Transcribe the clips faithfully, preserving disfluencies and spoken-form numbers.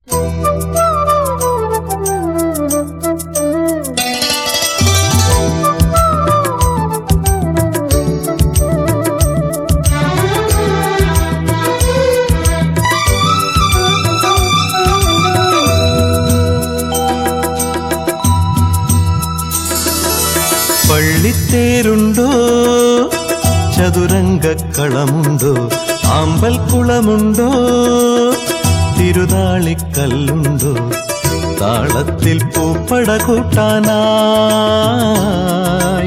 പള്ളിത്തേരുണ്ടോ, ചതുരംഗക്കളമുണ്ടോ, ആമ്പൽക്കുളമുണ്ടോ, തിരുതാളിക്കല്ലുണ്ടോ, താളത്തിൽ പൂപ്പട കൂട്ടാനായി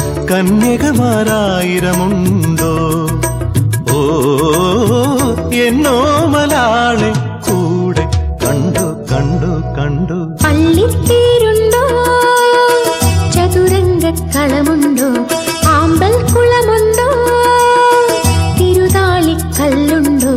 കന്യകമാരായിരമുണ്ടോ? ഓ എന്നോ മലാളെ കൂടെ കണ്ടു കണ്ടു കണ്ടു. പള്ളിത്തേരുണ്ടോ, ചതുരംഗക്കളമുണ്ടോ, ആമ്പൽക്കുളമുണ്ടോ, തിരുതാളിക്കല്ലുണ്ടോ?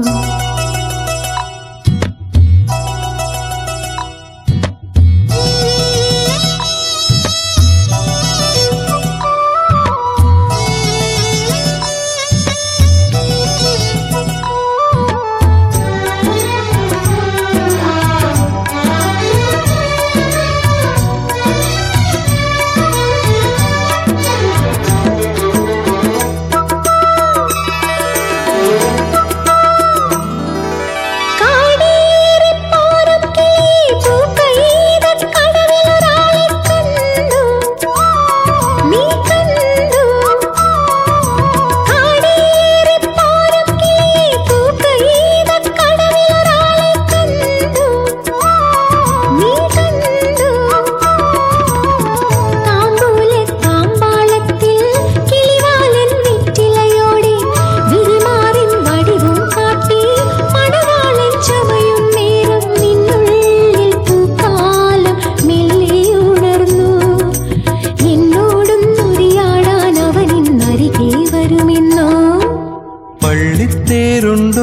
പള്ളിത്തേരുണ്ടോ,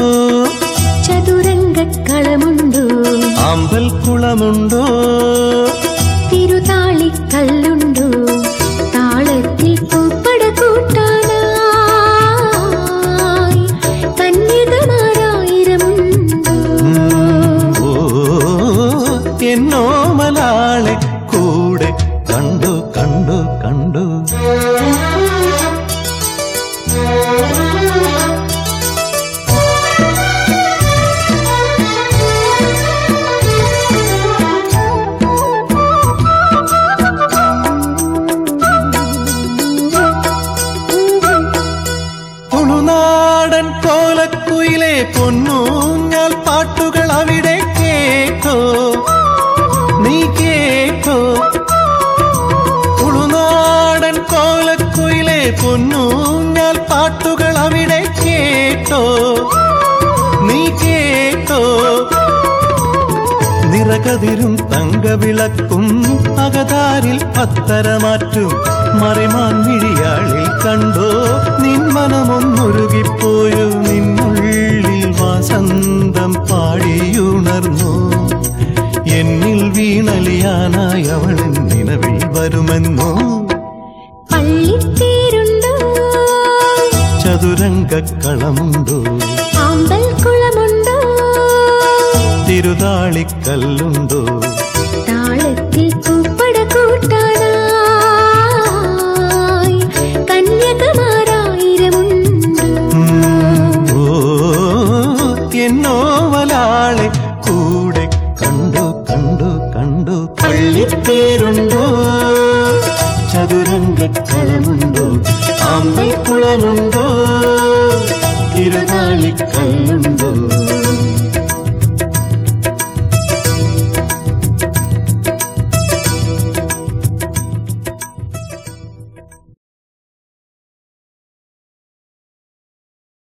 ചതുരംഗക്കളമുണ്ടോ, ആമ്പൽക്കുളമുണ്ടോ, തിരുതാളിക്കല്ലുണ്ടോ, താളത്തിൽ പൂപ്പട കൂട്ടാനായി കന്യകമാരായിരമുണ്ടോ? ഓ എന്നോ മലാളെ കൂടെ കണ്ടു കണ്ടു കണ്ടു. തുളുനാടൻ കോലക്കുയിലെ പൊന്നൂഞ്ഞാൽ പാട്ടുകൾ അവിടെ കേട്ടോ, നീ കേട്ടോ? തുളുനാടൻ കോലക്കുയിലെ പൊന്നൂഞ്ഞാൽ പാട്ടുകൾ അവിടെ കേട്ടോ, നീ കേട്ടോ? നിറകതിരും തങ്കവിളക്കും അകതാരിൽ പത്തരമാറ്റും മറിമാൻ മിഴിയാളിൽ കണ്ടോ, നിൻ മനമൊന്നുരുകിപ്പോയോ, നിന്നുള്ളിൽ വാസന്തം പാടിയുണർന്നു. എന്നിൽ വീണലിയാനായി അവൾ നിലവിൽ വരുമെന്നോ? പള്ളിത്തേരുണ്ടോ, ചതുരംഗക്കളമുണ്ടോ, ആമ്പൽക്കുളമുണ്ടോ, തിരുതാളിക്കല്ലുണ്ടോ, താളത്തിൽ പൂപ്പട കൂട്ടാനായി കന്യകമാരായിരമുണ്ടോ? ഓ എന്നോ മലാളെ കൂടെ കണ്ടു കണ്ടു കണ്ടു. പള്ളിത്തേരുണ്ടോ, ചതുരംഗക്കളമുണ്ടോ, ആമ്പൽക്കുളമുണ്ടോ, തിരുതാളിക്കല്ലുണ്ടോ?